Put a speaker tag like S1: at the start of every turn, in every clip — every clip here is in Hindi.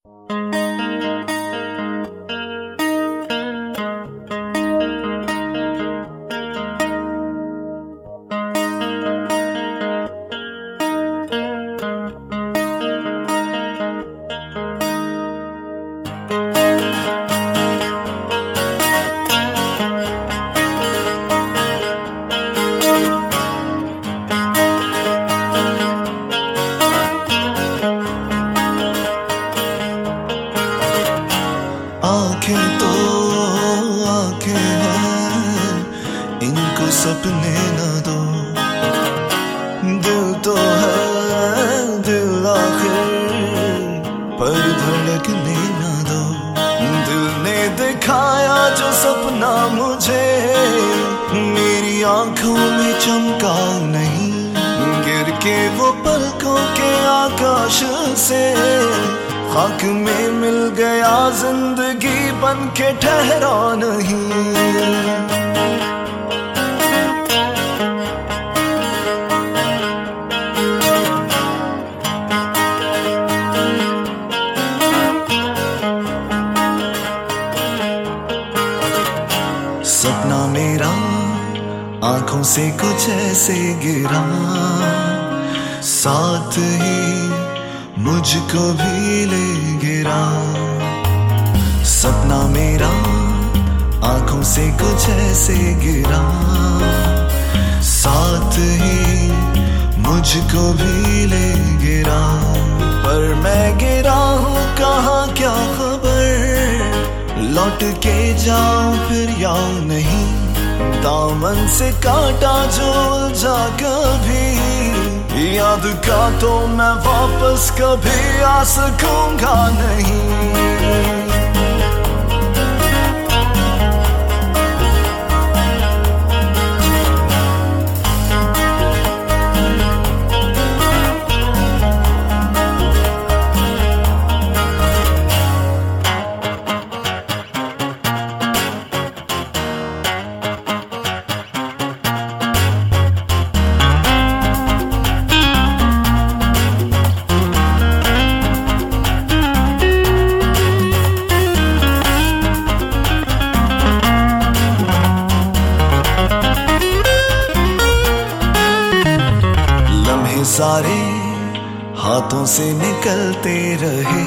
S1: आंखें तो आंखें हैं, इनको सपने न दो। दिल तो है दिल आखिर, पर धड़कने न दो। दिल ने दिखाया जो सपना मुझे, मेरी आंखों में चमका नहीं। गिर के वो पलकों के आकाश से खाक में मिल गया, जिंदगी बन के ठहरा नहीं। सपना मेरा आंखों से कुछ ऐसे गिरा, साथ ही मुझको भी ले गिरा। सपना मेरा आंखों से कुछ ऐसे गिरा, साथ ही मुझको भी ले गिरा। पर मैं गिरा हूँ कहाँ क्या खबर, लौट के जाऊं फिर या नहीं। दामन से काटा जो जा कभी, याद का तो मैं वापस कभी आ सकूंगा नहीं। सारे हाथों से निकलते रहे,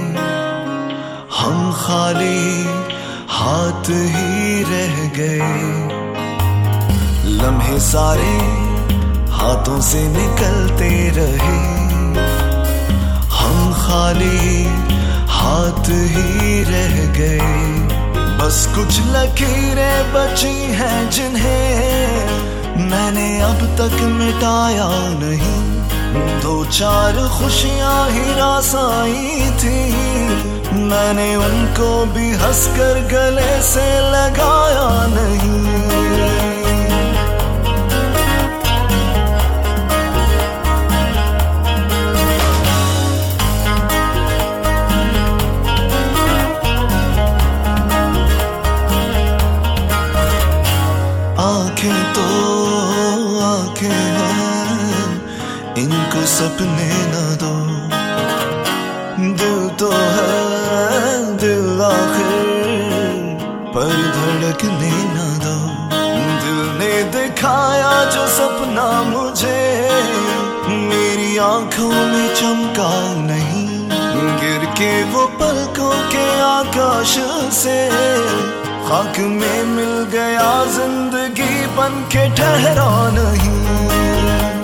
S1: हम खाली हाथ ही रह गए। लम्हे सारे हाथों से निकलते रहे, हम खाली हाथ ही रह गए। बस कुछ लकीरें बची हैं जिन्हें मैंने अब तक मिटाया नहीं। दो चार खुशियां ही रास आई थी, मैंने उनको भी हंसकर गले से लगाया नहीं। आंखें तो आंखें हैं, इनको सपने न दो। दिल तो है दिल आखिर, पर धड़कने न दो। दिल ने दिखाया जो सपना मुझे, मेरी आंखों में चमका नहीं। गिर के वो पलकों के आकाश से खाक में मिल गया, जिंदगी बन के ठहरा नहीं।